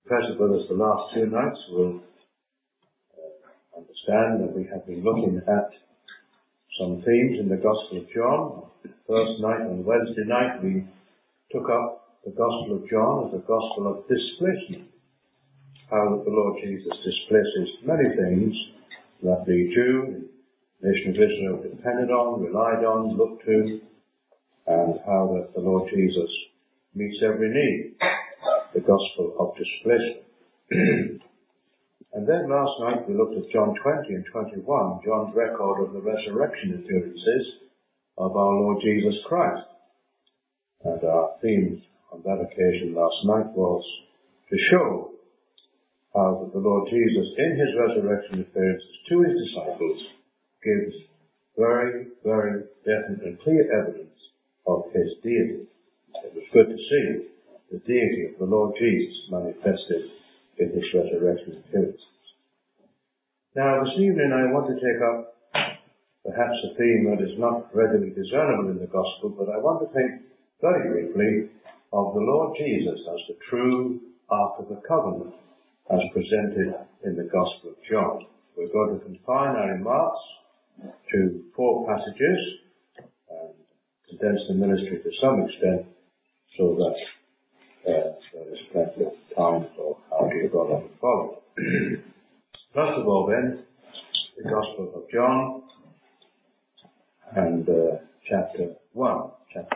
present with us the last two nights will understand that we have been looking at some themes in the Gospel of John. First night, on Wednesday night, we took up the Gospel of John as a Gospel of displacement. How the Lord Jesus displaces many things that the Jew, nation of Israel, depended on, relied on, looked to, and how that the Lord Jesus meets every need. The Gospel of displacement. And then last night we looked at John 20 and 21, John's record of the resurrection appearances of our Lord Jesus Christ. And our theme on that occasion last night was to show how that the Lord Jesus, in his resurrection appearances to his disciples, gives very, very definite and clear evidence of his deity. It was good to see the deity of the Lord Jesus manifested in his resurrection appearances. Now this evening I want to take up perhaps a theme that is not readily discernible in the Gospel, but I want to think very briefly of the Lord Jesus as the true Ark of the Covenant as presented in the Gospel of John. We're going to confine our remarks to 4 passages and condense the ministry to some extent so that there is plenty of time for how dear God will follow. First of all then, the Gospel of John and chapter 1.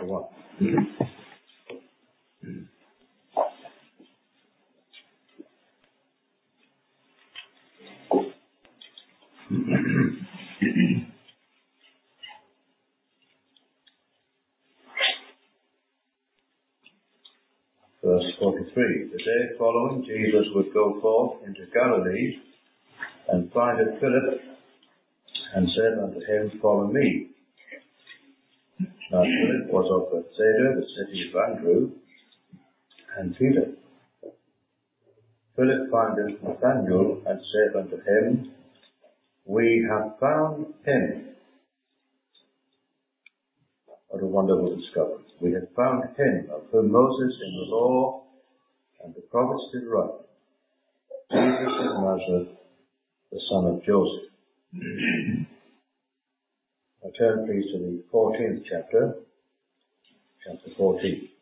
Verse 43. The day following, Jesus would go forth into Galilee, and findeth Philip, and said unto him, Follow me. Now Philip was of Bethsaida, the city of Andrew, and Peter. Philip findeth Nathanael, and said unto him, We have found him. What a wonderful discovery. We have found him, of whom Moses in the law and the prophets did write, Jesus of Nazareth, the son of Joseph. Now turn please to the 14th chapter 14.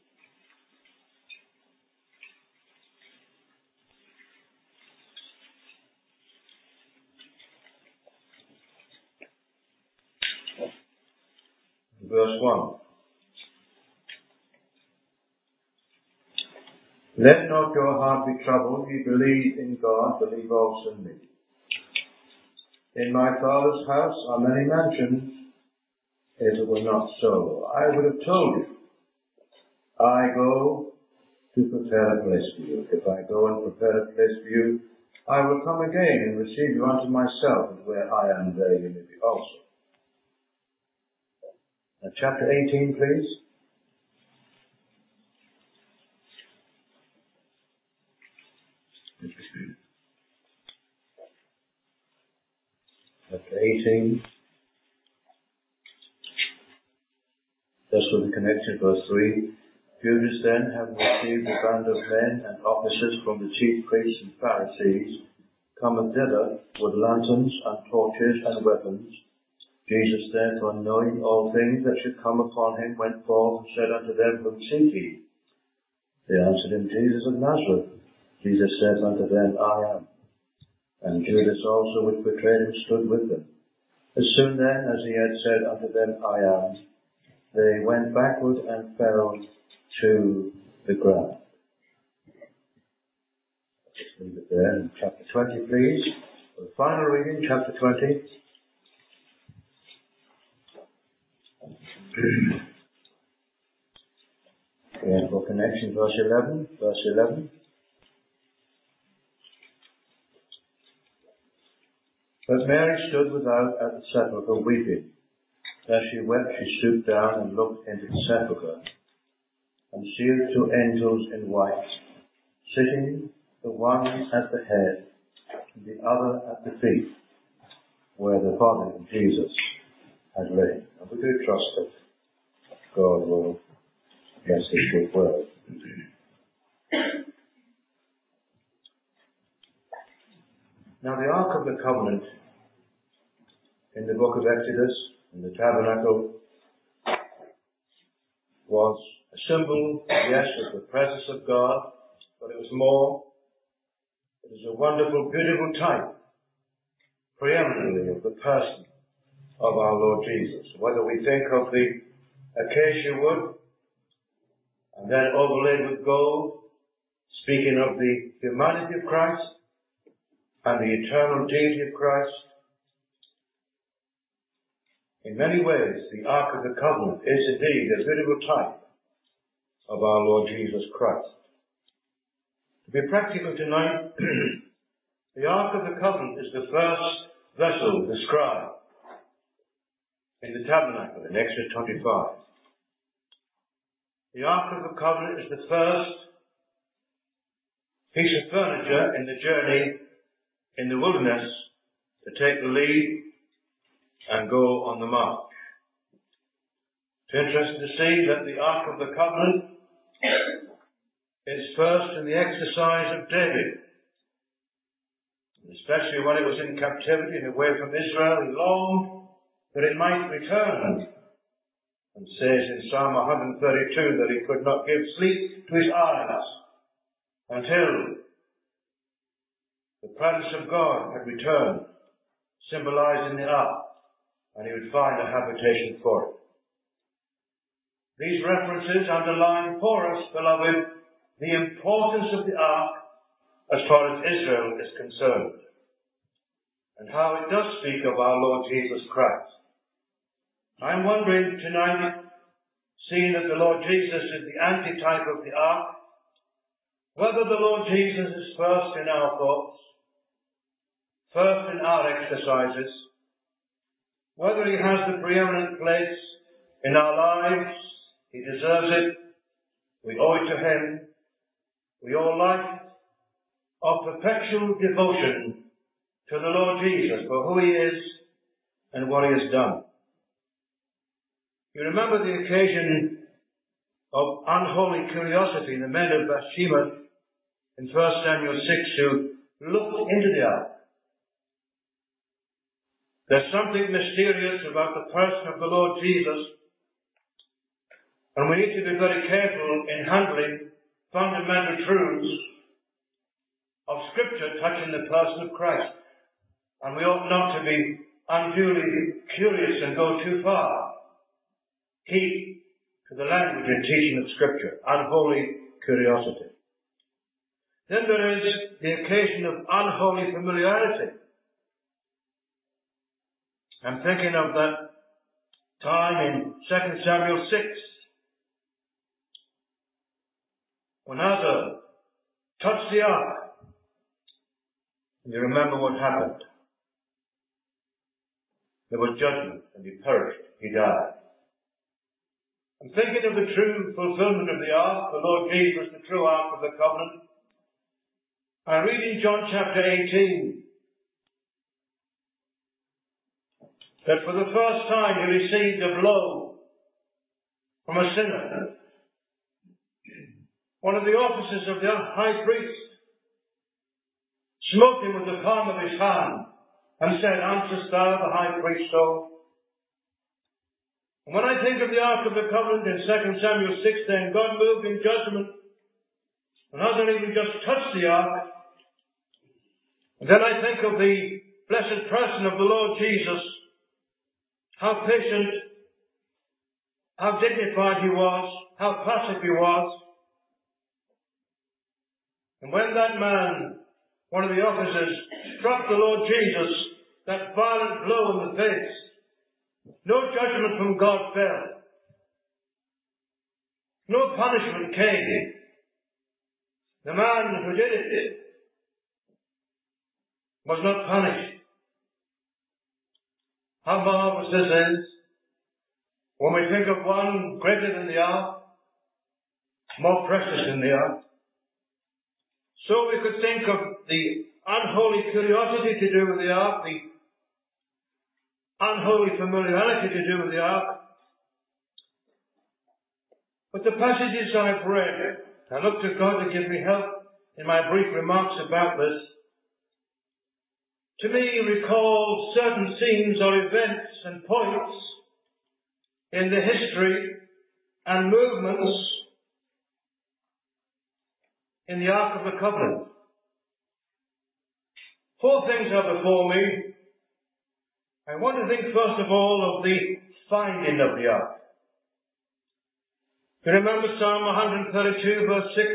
Verse 1. Let not your heart be troubled. Ye believe in God, believe also in me. In my Father's house are many mansions. If it were not so, I would have told you. I go to prepare a place for you. If I go and prepare a place for you, I will come again and receive you unto myself, and where I am, there you may be also. Now, chapter 18, please. Chapter 18. This will be connected, verse 3. Judas then, having received a band of men and officers from the chief priests and Pharisees, cometh thither with lanterns and torches and weapons. Jesus therefore, knowing all things that should come upon him, went forth and said unto them, Whom seek ye? They answered him, Jesus of Nazareth. Jesus said unto them, I am. And Judas also, which betrayed him, stood with them. As soon then as he had said unto them, I am, they went backward and fell to the ground. Just leave it there. In chapter 20, please. For the final reading, chapter 20. And for connection, verse 11. But Mary stood without at the sepulchre weeping. As she wept, she stooped down and looked into the sepulchre, and seeth 2 angels in white, sitting, the one at the head, and the other at the feet, where the body of Jesus had lain. And we do trust that God will bless his good word. of the Covenant in the book of Exodus, in the tabernacle, was a symbol, yes, of the presence of God, but it was more. It is a wonderful, beautiful type, preeminently of the person of our Lord Jesus. Whether we think of the acacia wood, and then overlaid with gold, speaking of the humanity of Christ and the eternal deity of Christ, in many ways, the Ark of the Covenant is indeed a beautiful type of our Lord Jesus Christ. To be practical tonight, the Ark of the Covenant is the first vessel described in the tabernacle in Exodus 25. The Ark of the Covenant is the first piece of furniture in the journey in the wilderness to take the lead and go on the march. It's interesting to see that the Ark of the Covenant is first in the exercise of David. Especially when it was in captivity and away from Israel, he longed that it might return. And says in Psalm 132 that he could not give sleep to his eyes until the presence of God had returned, symbolized in the ark, and he would find a habitation for it. These references underline for us, beloved, the importance of the ark as far as Israel is concerned, and how it does speak of our Lord Jesus Christ. I'm wondering tonight, seeing that the Lord Jesus is the antitype of the ark, whether the Lord Jesus is first in our thoughts, first in our exercises, whether he has the preeminent place in our lives. He deserves it. We owe it to him. We owe life of perpetual devotion to the Lord Jesus for who he is and what he has done. You remember the occasion of unholy curiosity, the men of Bathsheba in 1 Samuel 6 who looked into the ark. There's something mysterious about the person of the Lord Jesus, and we need to be very careful in handling fundamental truths of Scripture touching the person of Christ. And we ought not to be unduly curious and go too far. Keep to the language and teaching of Scripture, unholy curiosity. Then there is the occasion of unholy familiarity. I'm thinking of that time in 2 Samuel 6, when Uzzah touched the ark. And you remember what happened. There was judgment, and he perished, he died. I'm thinking of the true fulfillment of the ark, the Lord Jesus, the true ark of the covenant. I read in John chapter 18 that for the first time he received a blow from a sinner. One of the officers of the high priest smote him with the palm of his hand and said, "Answerest thou the high priest so?" And when I think of the Ark of the Covenant in 2 Samuel 6, then God moved in judgment, and hasn't even just touched the Ark. And then I think of the blessed person of the Lord Jesus, how patient, how dignified he was, how passive he was. And when that man, one of the officers, struck the Lord Jesus that violent blow in the face, no judgment from God fell. No punishment came. The man who did it was not punished. How marvelous this is when we think of one greater than the ark, more precious than the ark. So we could think of the unholy curiosity to do with the ark, the unholy familiarity to do with the ark. But the passages I've read, I look to God to give me help in my brief remarks about this, to me recall certain scenes or events and points in the history and movements in the Ark of the Covenant. 4 things are before me. I want to think first of all of the finding of the Ark. You remember Psalm 132 verse 6?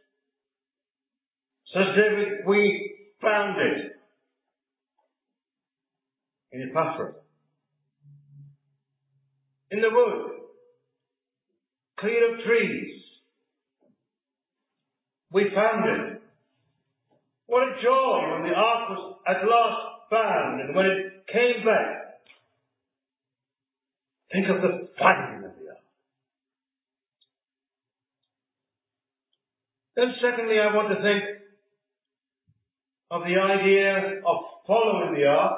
Says David, we found it in Ephraim, in the wood, clear of trees. We found it. What a joy when the ark was at last found and when it came back. Think of the finding of the ark. Then secondly, I want to think of the idea of following the ark.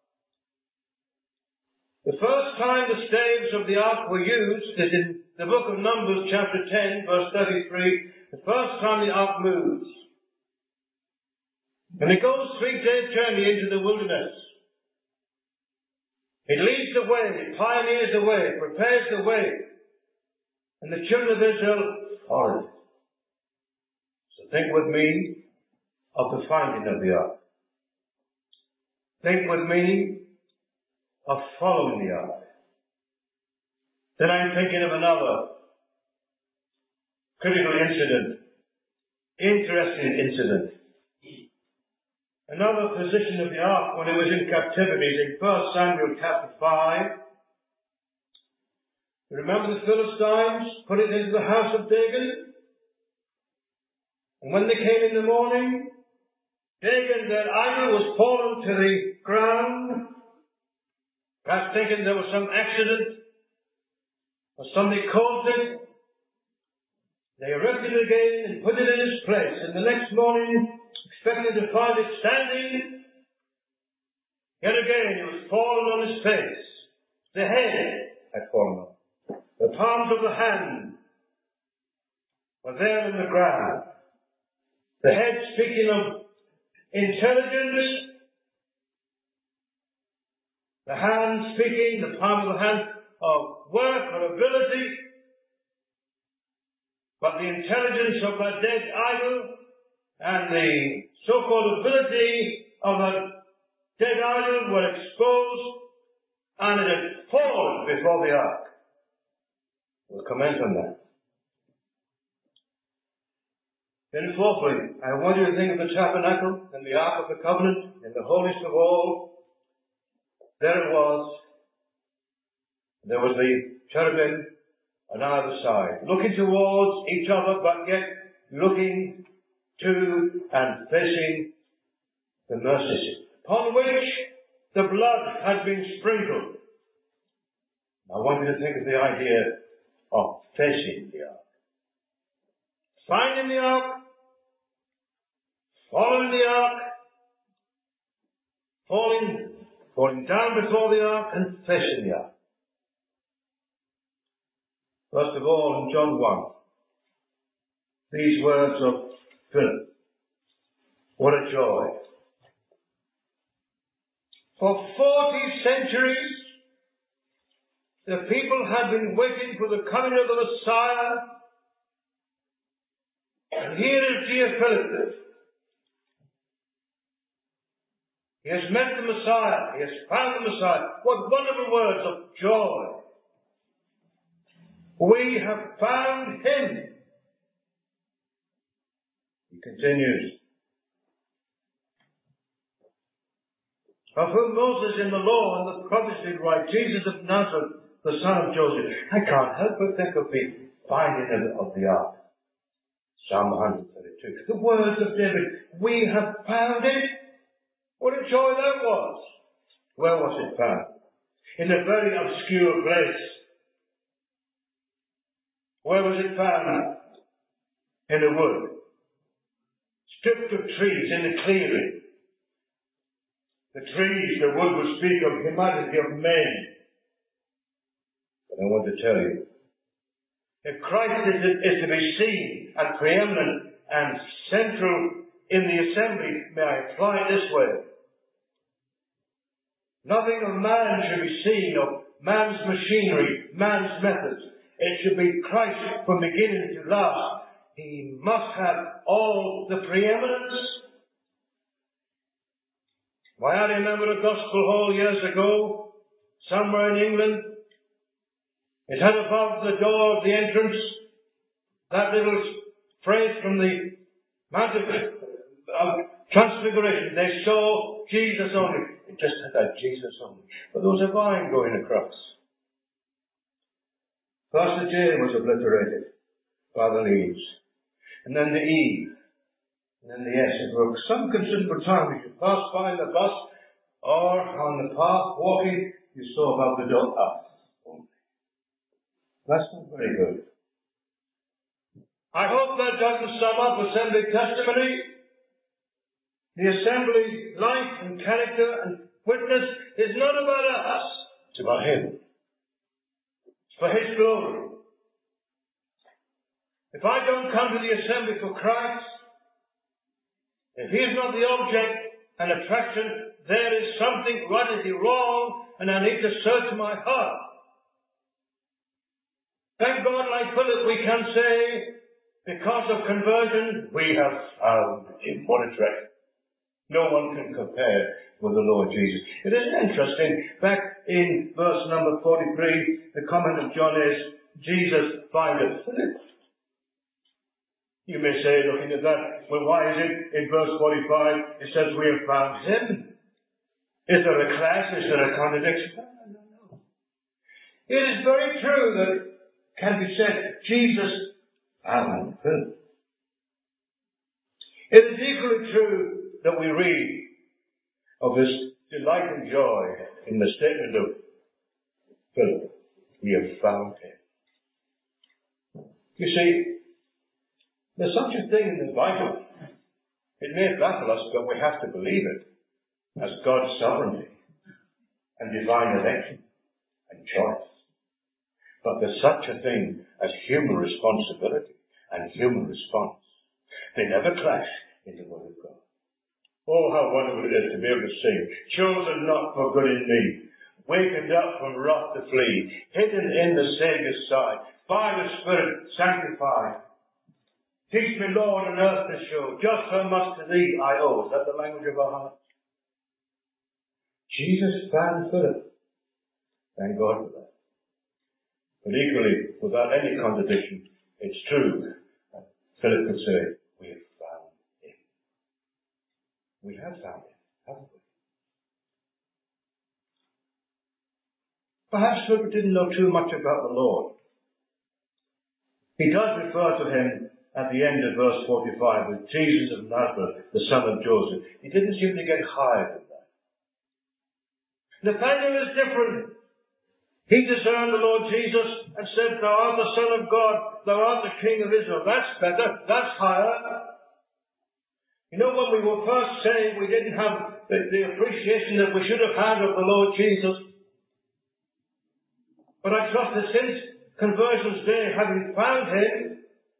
The first time the staves of the ark were used is in the book of Numbers chapter 10 verse 33, the first time the ark moves. And it goes 3-day journey into the wilderness. It leads the way, it pioneers the way, it prepares the way. And the children of Israel follow it. So think with me of the finding of the ark. Think with me of following the ark. Then I'm thinking of another critical incident, interesting incident. Another position of the ark when it was in captivity is in 1 Samuel chapter 5. You remember the Philistines put it into the house of Dagon? And when they came in the morning, Dagon, their idol, was fallen to the ground, perhaps thinking there was some accident or something caused it. They erected it again and put it in its place. And the next morning, expecting to find it standing, yet again it was fallen on his face. The head had fallen off. The palms of the hand were there in the ground. The head speaking of intelligence, the hand speaking, the palm of the hand, of work or ability, but the intelligence of that dead idol and the so-called ability of that dead idol were exposed, and it had fallen before the ark. We'll comment on that. Then fourthly, I want you to think of the tabernacle and the Ark of the Covenant in the holiest of all. There it was. There was the cherubim on either side, looking towards each other, but yet looking to and facing the mercy seat, upon which the blood had been sprinkled. I want you to think of the idea of facing the ark. Finding the ark, following the ark, falling down before the ark, and facing the ark. First of all, in John 1, these words of Philip. What a joy. For 40 centuries, the people had been waiting for the coming of the Messiah. And here is dear Philip. He has met the Messiah. He has found the Messiah. What wonderful words of joy. We have found him. He continues. Of whom Moses in the law and the prophets did write, Jesus of Nazareth, the son of Joseph. I can't help but think of the finding of the ark. Psalm 132. The words of David. We have found it. What a joy that was. Where was it found? In a very obscure place. Where was it found? In a wood. Stripped of trees in a clearing. The trees, the wood would speak of humanity, of men. But I want to tell you, if Christ is to be seen and preeminent and central in the assembly, may I apply it this way, Nothing of man should be seen, of man's machinery, man's methods. It should be Christ from beginning to last. He must have all the preeminence. Why, I remember a gospel hall years ago, somewhere in England. It had above the door of the entrance that little phrase from the Mount of Transfiguration. They saw Jesus only. It just had that Jesus only. But there was a vine going across. First the J was obliterated by the leaves. And then the E. And then the S. And for some considerable time, as you passed by the bus or on the path walking, you saw above the door us. That's not very good. I hope that doesn't sum up assembly testimony. The assembly life and character and witness is not about us. It's about Him. It's for His glory. If I don't come to the assembly for Christ, if He is not the object and attraction, there is something radically wrong, and I need to search my heart. Thank God, like Philip, we can say, because of conversion, we have found Him. What a treasure. No one can compare with the Lord Jesus. It is interesting, back in verse number 43, the comment of John is, Jesus findeth Philip. You may say, looking at that, well, why is it in verse 45 it says we have found Him? Is there a clash? Is there a contradiction? No. It is very true that it can be said, Jesus found Philip. It is equally true that we read of this delight and joy in the statement of Philip. We have found Him. You see, there's such a thing in the Bible. It may baffle us, but we have to believe it as God's sovereignty and divine election and choice. But there's such a thing as human responsibility and human response. They never clash in the Word of God. Oh, how wonderful it is to be able to sing, chosen not for good in me, wakened up from wrath to flee, hidden in the Saviour's side, by the Spirit sanctified. Teach me, Lord, on earth to show just how much to Thee I owe. Is that the language of our hearts? Jesus found Philip. Thank God for that. But equally, without any contradiction, it's true that Philip could say, we have found Him. We have found Him, haven't we? Perhaps Philip didn't know too much about the Lord. He does refer to Him at the end of verse 45 with Jesus of Nazareth, the son of Joseph. He didn't seem to get higher than that. Nathanael is different. He discerned the Lord Jesus and said, Thou art the Son of God, Thou art the King of Israel. That's better, that's higher. You know, when we were first saved, we didn't have the appreciation that we should have had of the Lord Jesus. But I trust that since conversion's day, having found Him,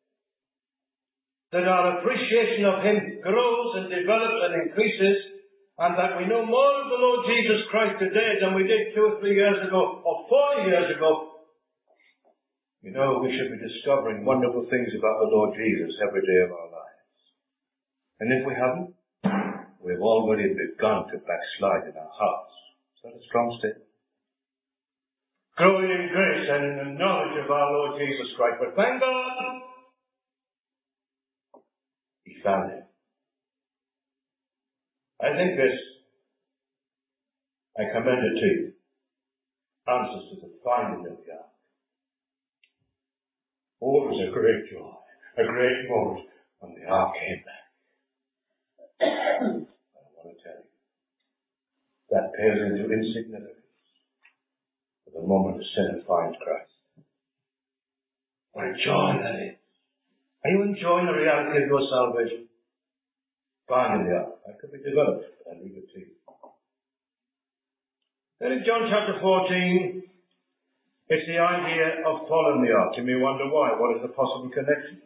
that our appreciation of Him grows and develops and increases, and that we know more of the Lord Jesus Christ today than we did 2 or 3 years ago, or 40 years ago. You know, we should be discovering wonderful things about the Lord Jesus every day of our lives. And if we haven't, we've already begun to backslide in our hearts. Is that a strong statement? Growing in grace and in the knowledge of our Lord Jesus Christ. But thank God, He found Him. I think this, I commend it to you, answers to the finding of the ark. Oh, it was a great joy, a great moment when the ark came back. I want to tell you, that pales into insignificance for the moment a sinner finds Christ. What a joy that is. Are you enjoying the reality of your salvation? Find in the ark. That could be developed. I'll leave it to you. Then in John chapter 14, it's the idea of following the ark. You may wonder why. What is the possible connection?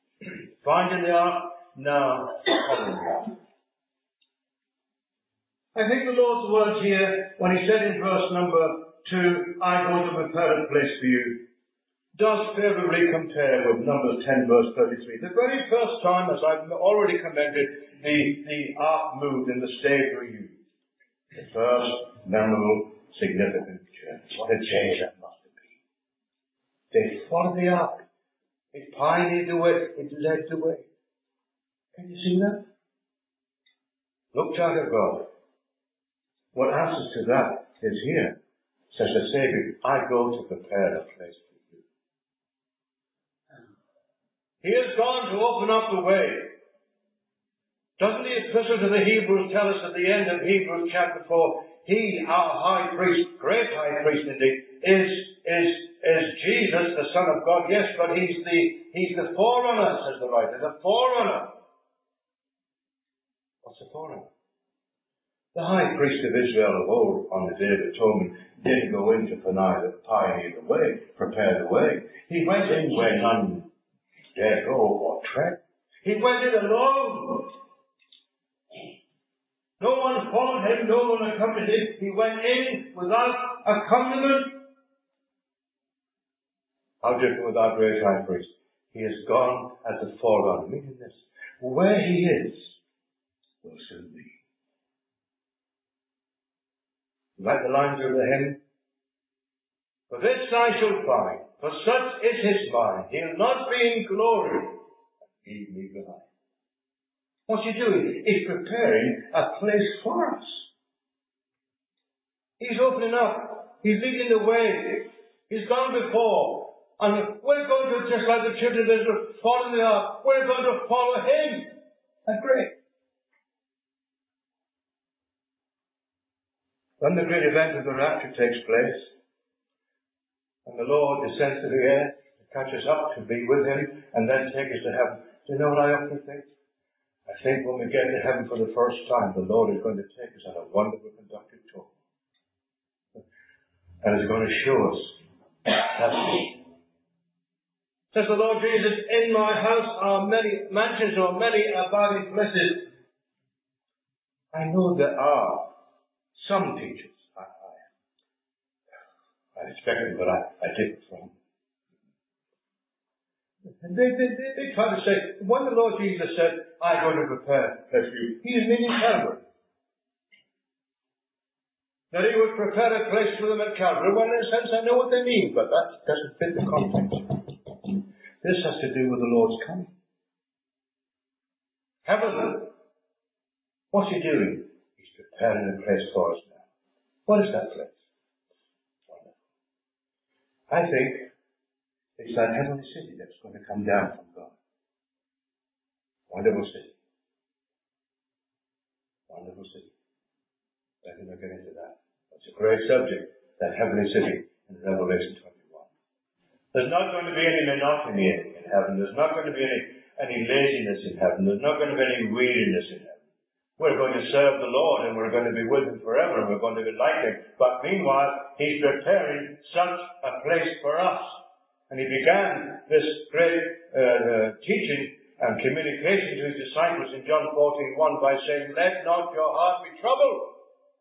Find in the ark, now follow the ark. I think the Lord's words here, when he said in verse number 2, I go to prepare a place for you, does favourably compare with Numbers 10 verse 33. The very first time, as I've already commented, the ark moved and the staves were used. The first memorable, significant journey. What a journey that must have been. They followed the ark. It pioneered the way. It led the way. Can you see that? Look, child of God. What answers to that is here. Says the Saviour, I go to prepare a place for you. He has gone to open up the way. Doesn't the epistle to the Hebrews tell us at the end of Hebrews chapter 4, he, our high priest, great high priest indeed, is Jesus, the Son of God. Yes, but he's the forerunner, says the writer, the forerunner. What's the forerunner? The high priest of Israel of old on the Day of Atonement didn't go in to pioneer the way, prepare the way. He went in where none dare go or tread. He went in alone. No one followed him, no one accompanied him. He went in without accompaniment. How different with our great high priest? He has gone as the forerunner. Meaning this, where he is, will soon be. Like the lines of the hymn, for this I shall find, for such is his mind. He'll not be in glory and leave me behind. What's he doing? He's preparing a place for us. He's opening up. He's leading the way. He's gone before. And we're going to, just like the children of Israel, follow the ark. We're going to follow him. That's great. When the great event of the rapture takes place, and the Lord descends to the earth to catch us up to be with him, and then take us to heaven, do you know what I often think? I think when we get to heaven for the first time, the Lord is going to take us on a wonderful conducted tour. And he's going to show us heaven. Says the Lord Jesus, in my house are many mansions or many abiding places. I know there are some teachers. I expected, but I didn't from. And they try to say, when the Lord Jesus said, I'm going to prepare a place for you, he is meaning Calvary. That he would prepare a place for them at Calvary. Well, in a sense, I know what they mean, but that doesn't fit the context. This has to do with the Lord's coming. Heaven. What's he doing? He's preparing a place for us now. What is that place? Wonderful. I think it's that heavenly city that's going to come down from God. Wonderful city. Wonderful city. Let me not get into that. That's a great subject, that heavenly city in Revelation 21. There's not going to be any monotony in heaven. There's not going to be any laziness in heaven. There's not going to be any weariness in heaven. We're going to serve the Lord and we're going to be with him forever and we're going to be like him. But meanwhile, he's preparing such a place for us. And he began this great teaching and communication to his disciples in John 14:1 by saying, let not your heart be troubled.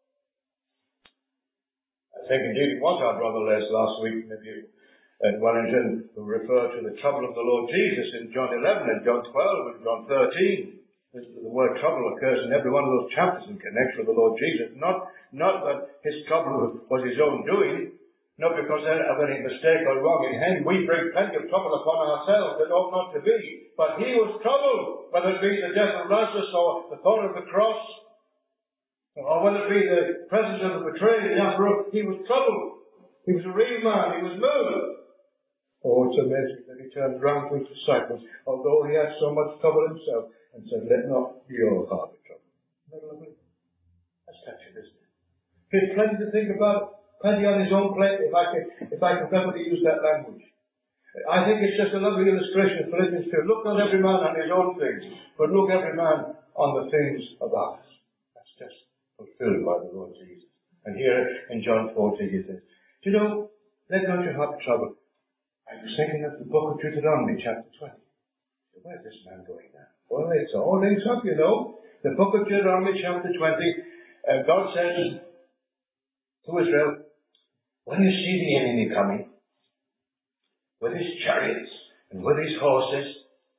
I think indeed it was our brother Les last week, maybe at Wellington, who referred to the trouble of the Lord Jesus in John 11 and John 12 and John 13. The word trouble occurs in every one of those chapters in connection with the Lord Jesus. Not that his trouble was his own doing, not because of any mistake or wrong in him. We bring plenty of trouble upon ourselves that ought not to be. But he was troubled, whether it be the death of Lazarus or the thorn of the cross, or whether it be the presence of the betrayal in the upper room. He was troubled. He was a real man. He was moved. Oh, it's amazing that he turned round to his disciples, although he had so much trouble himself, and said, let not your heart be troubled. Isn't that lovely? That's touching, isn't it? He had plenty to think about, plenty on his own plate, if I can remember to use that language. I think it's just a lovely illustration of Philippians 2. Look not every man on his own things, but look every man on the things of others. That's just fulfilled by the Lord Jesus. And here in John 14 he says, do you know, let not your heart be troubled. I was thinking of the book of Deuteronomy, chapter 20. Where's this man going now? Well, it's all linked up, you know. The book of Deuteronomy, chapter 20. God says to Israel, when you see the enemy coming, with his chariots and with his horses,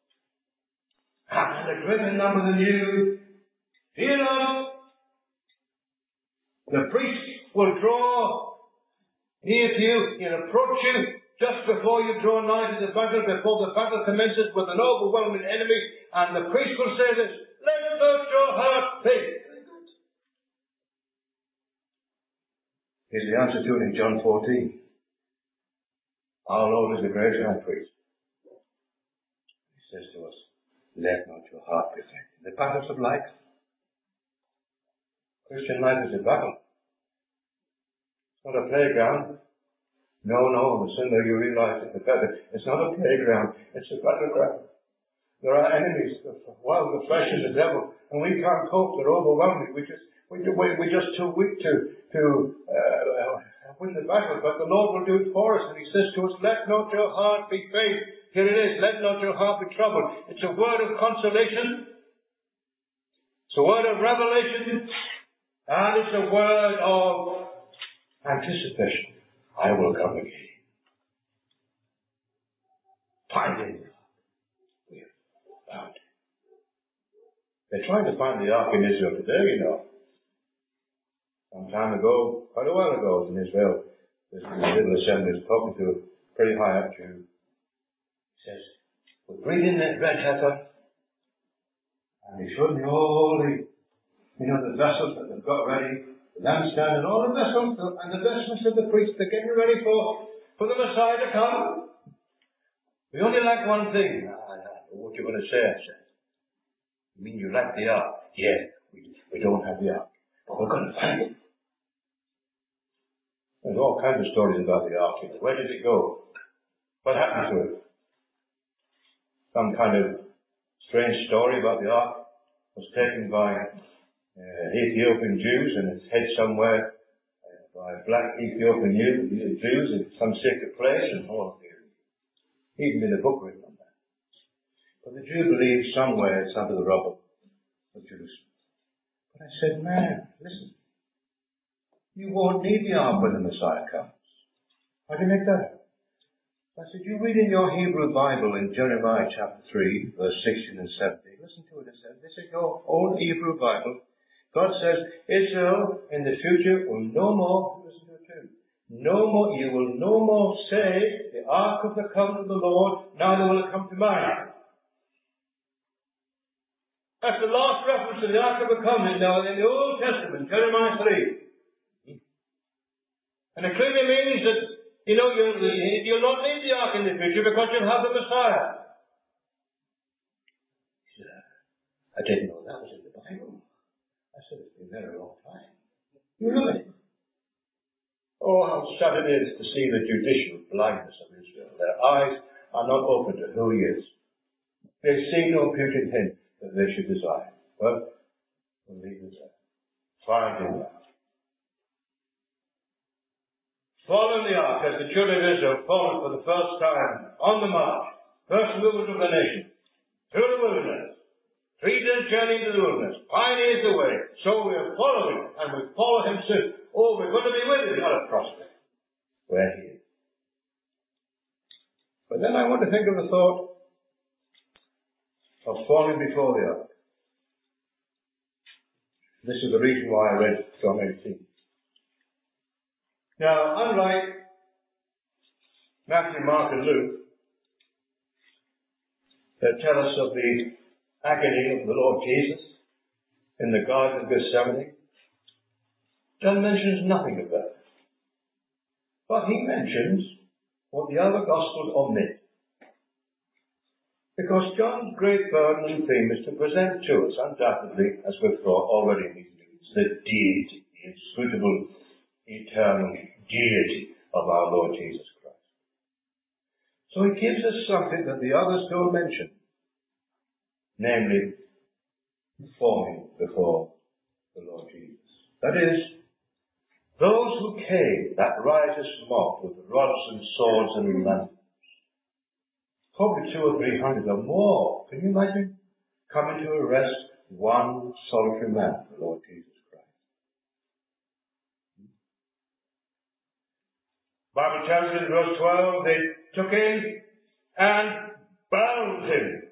and a greater number than you, fear not. The priest will draw near to you, he'll approach you just before you draw nigh to the battle, before the battle commences with an overwhelming enemy, and the priest will say this, let not your heart fail. Here's the answer to it in John 14. Our Lord is the great high priest. He says to us, let not your heart be faint. The battles of life. Christian life is a battle. It's not a playground. No, the sooner you realize it, the better. It's not a playground. It's a battleground. There are enemies, the wild, the flesh, and the devil, and we can't cope. They're overwhelming. We're just too weak to win the battle. But the Lord will do it for us, and He says to us, "Let not your heart be faint." Here it is. Let not your heart be troubled. It's a word of consolation. It's a word of revelation, and it's a word of anticipation. I will come again. Find it. We have found it. They're trying to find the ark in Israel today, you know. Some time ago, quite a while ago, in Israel, this little assembly was talking to a pretty high up Jew. He says, we're bringing that red heifer, and he's showing me all the vessels that they've got ready, the lampstand and all the vessels, and the vestments of the priests, they're getting ready for the Messiah to come. We only lack one thing. What you're going to say, I said. You mean you lack the ark? Yeah, we don't have the ark, but we're going to find it. There's all kinds of stories about the ark. Where did it go? What happened to it? Some kind of strange story about the ark was taken by Ethiopian Jews and it's hid somewhere by black Ethiopian Jews in some secret place, and all of the even been a book written on that. But the Jew believes somewhere it's under the rubble of Jerusalem. But I said, man, listen, you won't need the ark when the Messiah comes. How do you make that? I said, you read in your Hebrew Bible in Jeremiah chapter 3, verse 16 and 17. Listen to what it says. This is your old Hebrew Bible. God says, Israel in the future will no more, listen to it too, you will no more say, the ark of the covenant of the Lord, neither will it come to mind. That's the last reference to the ark of the covenant now in the Old Testament, Jeremiah 3. And it clearly means that, you'll not need the ark in the future because you'll have the Messiah. He said, I didn't know that was in the Bible. I said, it's been there a long time. You know it. Oh, how sad it is to see the judicial blindness of Israel. Their eyes are not open to who He is. They see no beauty in Him that they should desire. Well, we'll leave it there. Find Him out. Fallen the ark as the children of Israel fallen for the first time on the march. First movement of the nation. Through the wilderness. 3 days journey to the wilderness. Pioneers the way. So we are following, and we follow Him soon. Oh, we're going to be with Him, not a prospect. Where He is. But then I want to think of the thought of falling before the ark. This is the reason why I read John 18. Now, unlike Matthew, Mark, and Luke, that tell us of the agony of the Lord Jesus in the Garden of Gethsemane, John mentions nothing of that. But he mentions what the other Gospels omit. Because John's great burden and theme is to present to us, undoubtedly, as we've thought already in these meetings, the deity, the inscrutable, eternal deity of our Lord Jesus Christ. So he gives us something that the others don't mention, namely, falling before the Lord Jesus. That is, those who came, that riotous mob with rods and swords and lanterns, probably 200 or 300 or more, can you imagine? Coming to arrest one solitary man, the Lord Jesus Christ. Bible tells us in verse 12, they took him and bound him.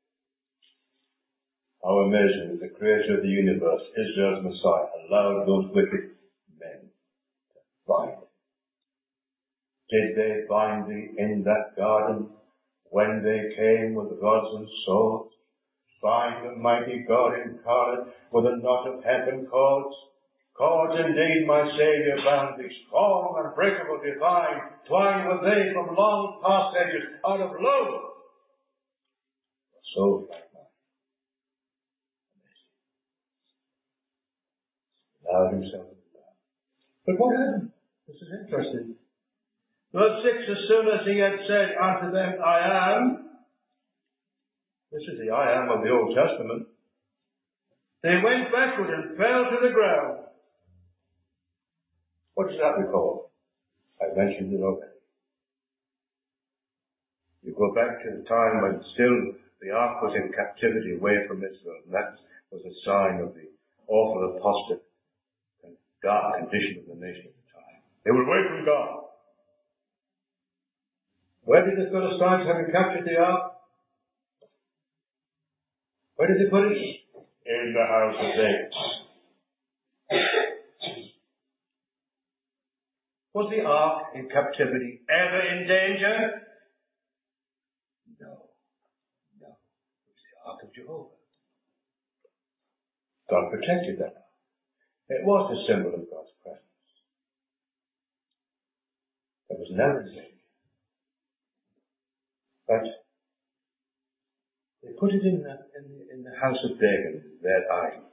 How amazing that the Creator of the universe, Israel's Messiah, allowed those wicked men to bind him. Did they bind thee in that garden when they came with rods and swords? Bind the mighty God incarnate with a knot of heaven cords? Cords indeed, my Saviour bound thee, strong, unbreakable, divine, twined with thee from long past ages, out of love. Souls like mine. Allowed himself to be bound. But what happened? This is interesting. Verse 6, as soon as he had said unto them, I am, this is the I am of the Old Testament, they went backward and fell to the ground. What does that recall? I mentioned it already. You go back to the time when still the ark was in captivity away from Israel, and that was a sign of the awful apostate and dark condition of the nation at the time. They were away from God. Where did the Philistines, having captured the ark? Where did they put it? In the house of David. Was the ark in captivity ever in danger? No. It was the ark of Jehovah. God protected that ark. It was a symbol of God's presence. It was never in danger. But they put it in the house of Dagon, their idol.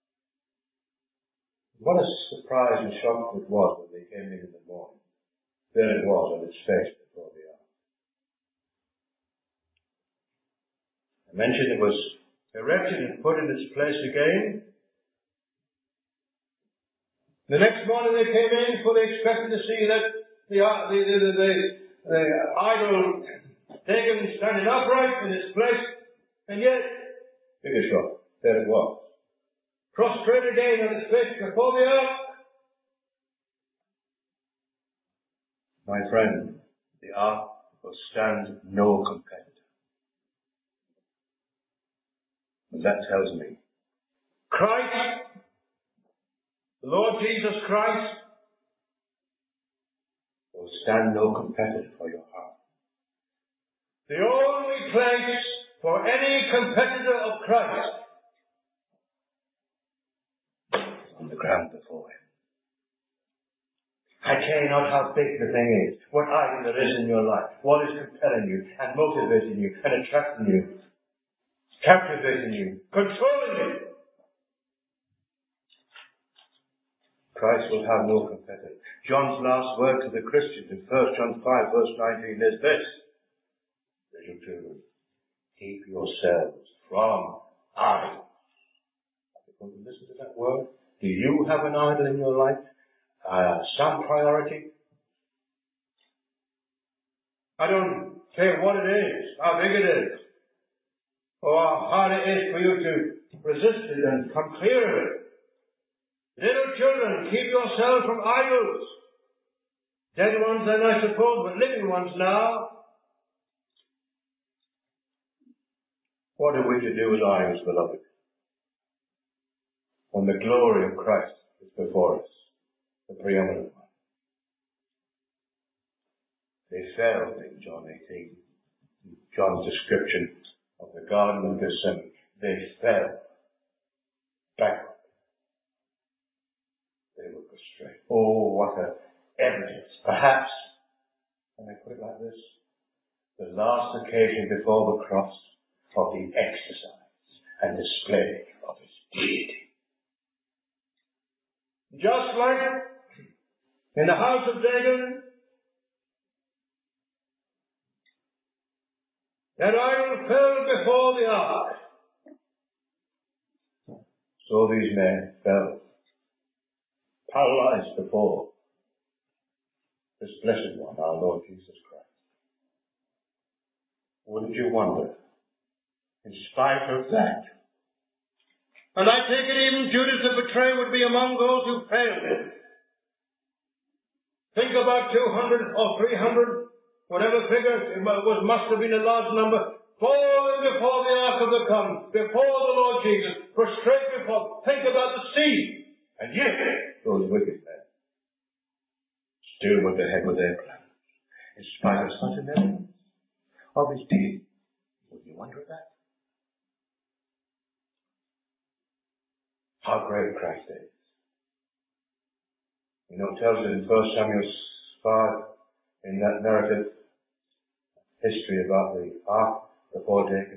What a surprise and shock it was when they came in the morning. There it was on its face before the ark. I mentioned it was erected and put in its place again. The next morning they came in, for they expected to see that the idol Dagon standing upright in its place, and yet, bigger shock, there it was. Prostrate again on its face before the ark. My friend, the ark will stand no competitor. And that tells me, Christ, the Lord Jesus Christ, will stand no competitor for your heart. The only place for any competitor of Christ is on the ground before him. I care not how big the thing is, what idol there is in your life, what is compelling you and motivating you and attracting you, captivating you, controlling you. Christ will have no competitor. John's last word to the Christians in 1 John 5 verse 19 is this: little children, keep yourselves from idols. Are you going to listen to that word? Do you have an idol in your life? Some priority? I don't care what it is, how big it is, or how hard it is for you to resist it and come clear of it. Little children, keep yourselves from idols. Dead ones then, I suppose, but living ones now. What are we to do with idols, beloved? When the glory of Christ is before us, the preeminent one. They fell in John 18. John's description of the Garden of Gethsemane. They fell backward. They were prostrate. Oh, what a evidence. Perhaps, can I put it like this, the last occasion before the cross of the exercise and display of his deity. Just like in the house of Dagon, that idol fell before the ark. So these men fell, paralyzed before this blessed one, our Lord Jesus Christ. Wouldn't you wonder, in spite of that, and I take it even Judas the betrayer would be among those who failed him, Think about 200 or 300, whatever figure, must have been a large number, falling before the Ark of the Covenant, before the Lord Jesus, prostrate before. Think about the sea. And yet, those wicked men still went ahead with their plans, in spite of such an evidence of his deed. Would you wonder at that? How great Christ is. You know, it tells us in 1 Samuel 5, in that narrative history about the ark before Dagon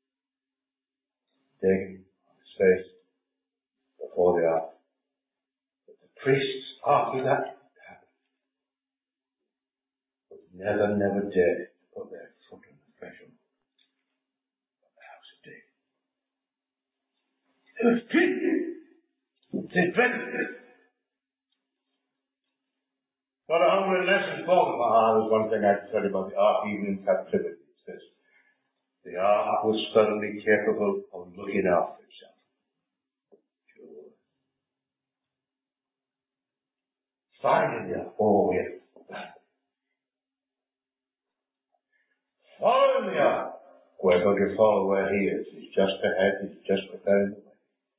on his face before the ark. But the priests, after that happened, would never dare to put their foot on the threshold of the house of David. They were stingy. They dreaded it. Not a humbling lesson for them. There's one thing I can tell you about the ark, even in captivity. It's this. The ark was suddenly capable of looking after itself. Sure. Finding the ark. Oh, yes. Following the ark. We're going to follow where he is. He's just ahead. He's just preparing the way.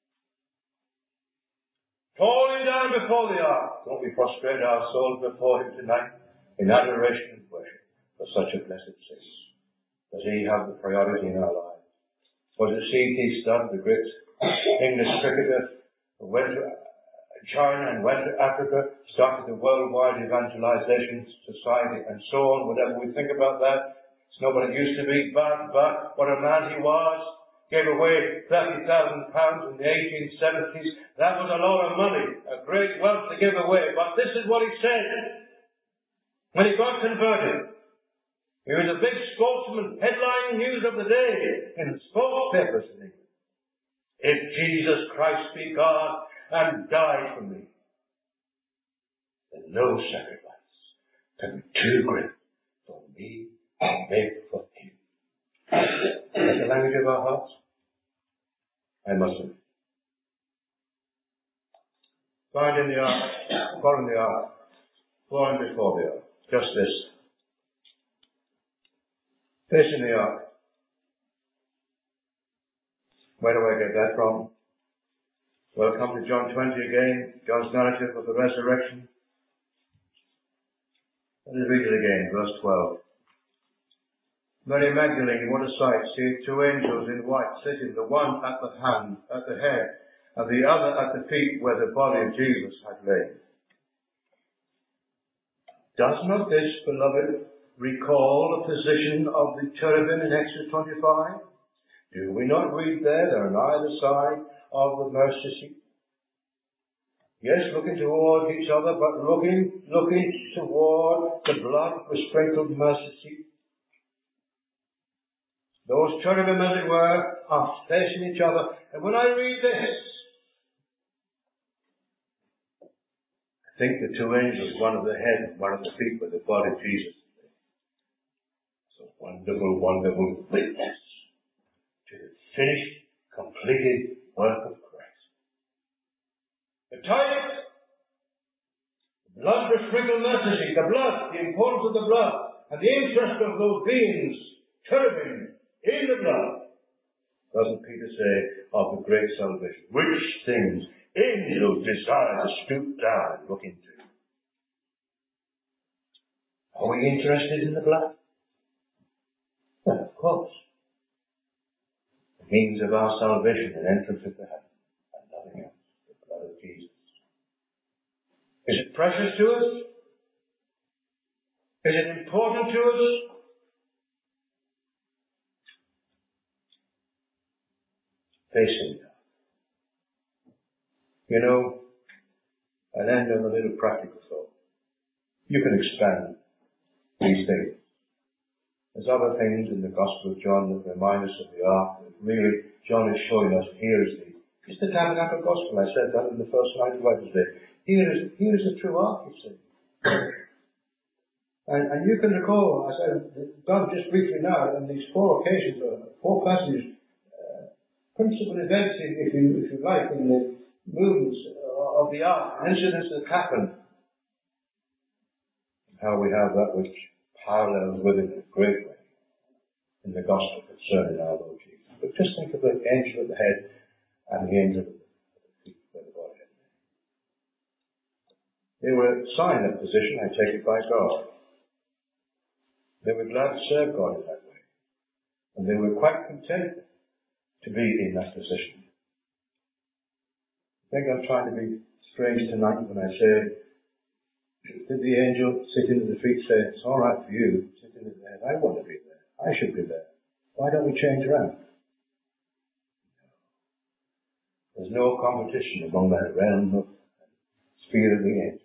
Falling down before the ark. Don't we prostrate our souls before him tonight in adoration and worship for such a blessed Savior? Does he have the priority in our lives? Was it C.T. Studd, the great English cricketer, who went to China and went to Africa, started the worldwide evangelization society and so on, whatever we think about that? It's not what it used to be, but what a man he was. Gave away £30,000 in the 1870s. That was a lot of money, a great wealth to give away. But this is what he said when he got converted. He was a big spokesman, headline news of the day in the sports papers in England. If Jesus Christ be God and died for me, then no sacrifice can be too great for me to make for him. That's the language of our hearts. I mustn't. Finding the ark, following the ark, falling before the ark. Just this. Facing the ark. Where do I get that from? Well, come to John 20 again, John's narrative of the resurrection. Let us read it again, verse 12. Mary Magdalene, what a sight, seeth two angels in white sitting, the one at the head, and the other at the feet where the body of Jesus had lain. Does not this, beloved, recall the position of the cherubim in Exodus 25? Do we not read there, they're on either side of the mercy seat? Yes, looking toward each other, but looking toward the blood-besprinkled mercy seat. Those cherubim, as it were, are facing each other. And when I read this, I think the two angels, one at the head and one at the feet, where the body of Jesus is. It's a wonderful, wonderful witness to the finished, completed work of Christ. The type, the blood-besprinkled mercy seat, the blood, the importance of the blood, and the interest of those beings, cherubim, in the blood, doesn't Peter say, of the great salvation, which things angels desire to stoop down and look into. Are we interested in the blood? Well, of course. The means of our salvation and entrance into heaven, and nothing else, the blood of Jesus. Is it precious to us? Is it important to us? Facing that. You know, I'll end on a little practical thought. You can expand these things. There's other things in the Gospel of John that remind us of the ark. That really, John is showing us here is the tabernacle gospel. I said that in the first night of Wednesday. Here is the true ark, you see. And you can recall, as I've done just briefly now, on these four occasions, four passages, principal events, if you like, in the movements of the ark, incidents that happened. how we have that which parallels with it in a great way in the gospel concerning our Lord Jesus. But just think of the angel at the head and the angel at the feet where the Godhead lay. They were assigned that position, I take it, by God. They were glad to serve God in that way. And they were quite content to be in that position. I think I'm trying to be strange tonight when I say, did the angel sitting at the feet say, it's all right for you, sitting at the head, I want to be there. I should be there. Why don't we change around? There's no competition among that realm of sphere of the angels.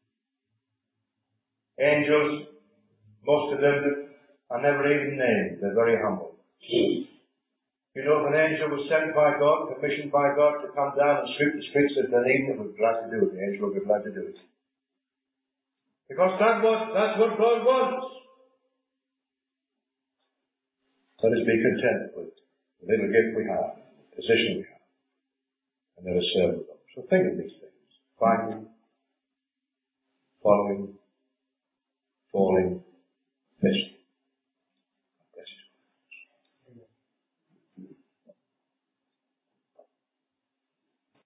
Angels, most of them are never even named. They're very humble. You know, if an angel was sent by God, commissioned by God to come down and sweep the streets of Dunedin, they would be glad to do it. The angel would be glad to do it. Because that's what God wants. Let us be content with the little gift we have, the position we have, and let us serve the Lord. So think of these things. Finding, following, falling, missing.